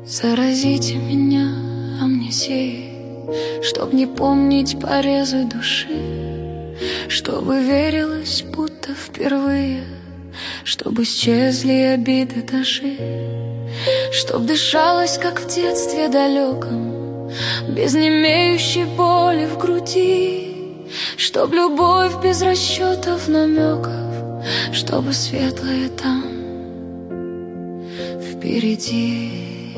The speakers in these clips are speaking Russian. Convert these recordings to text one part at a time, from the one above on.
Заразите меня амнезией, чтоб не помнить порезы души, чтобы верилось, будто впервые, чтобы исчезли обиды даже, чтоб дышалось, как в детстве далеком, без немеющей боли в груди, чтоб любовь без расчетов, намеков, чтобы светлое там впереди.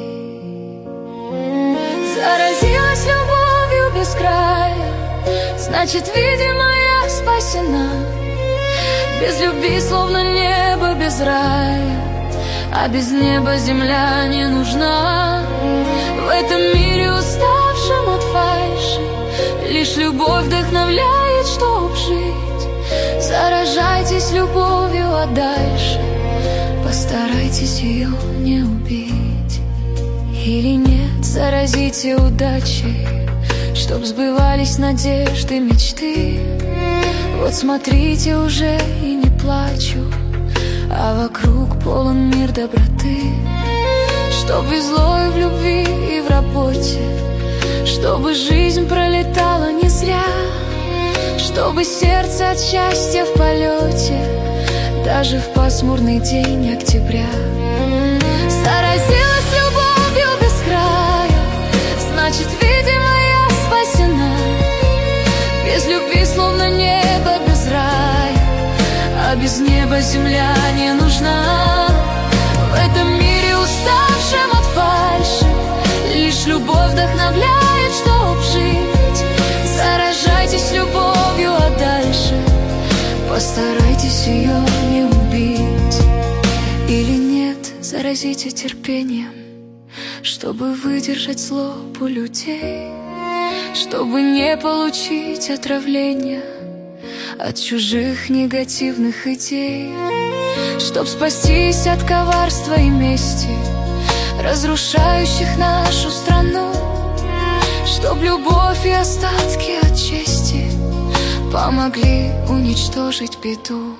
Заразилась любовью без края, значит, видимо, я спасена. Без любви словно небо без рая, а без неба земля не нужна. В этом мире, уставшем от фальши, лишь любовь вдохновляет, чтоб жить. Заражайтесь любовью, а дальше постарайтесь ее не убить. Или нет, заразите удачей, чтоб сбывались надежды, мечты. Вот смотрите, уже и не плачу, а вокруг полон мир доброты. Чтоб везло и в любви, и в работе, чтобы жизнь пролетала не зря, чтобы сердце от счастья в полете, даже в пасмурный день октября. Заразилась любовью без края, значит, видимо, я спасена. Без любви словно небо без рая, а без неба земля не нужна. В этом мире, уставшем от фальши, лишь любовь вдохновляет, чтоб жить. Заражайтесь любовью, а дальше постарайтесь ее не убить. Или нет, заразите терпением, чтобы выдержать злобу людей, чтобы не получить отравления от чужих негативных идей, чтоб спастись от коварства и мести, разрушающих нашу страну, чтоб любовь и остатки от чести помогли уничтожить беду.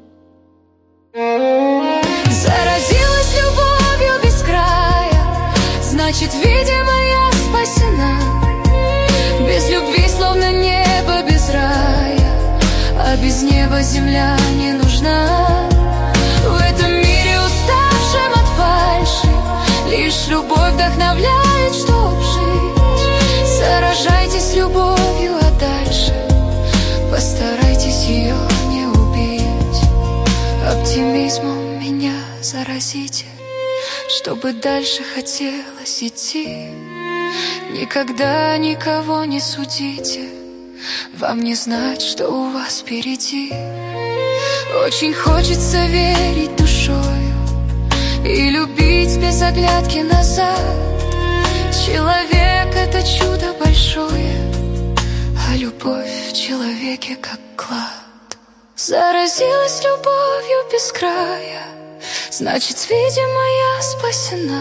Заразилась любовью без края, значит, видимо, я спасена. Без любви словно небо без рая, а без неба земля не нужна. В этом мире, уставшем от фальши, лишь любовь вдохновляет, чтоб жить. Заражайтесь любовью, а дальше постарайтесь ее не убить. Оптимизмом меня заразите, чтобы дальше хотелось идти. Никогда никого не судите, вам не знать, что у вас впереди. Очень хочется верить душою и любить без оглядки назад. Человек — это чудо большое, а любовь в человеке как клад. Заразилась любовью без края, значит, видимо, я спасена.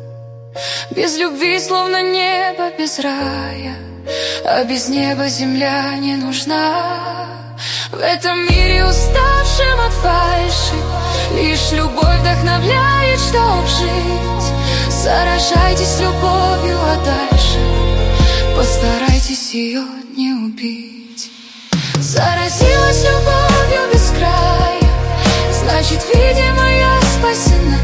Без любви словно небо без рая, а без неба земля не нужна. В этом мире, уставшем от фальши, лишь любовь вдохновляет, чтоб жить. Заражайтесь любовью, а дальше постарайтесь ее не убить. Заразилась любовью без края, значит, видимо, я спасена.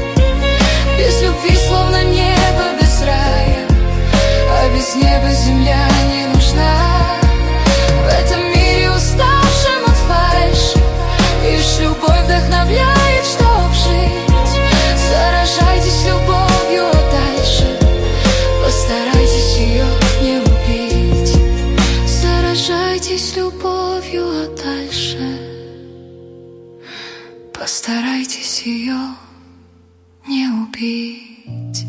Без любви словно небо без рая, а без неба земля не нужна. В этом мире, уставшем от фальши, лишь любовь вдохновляет, чтоб жить. Заражайтесь любовью, а дальше постарайтесь ее не убить. Заражайтесь любовью, а дальше постарайтесь ее не убить.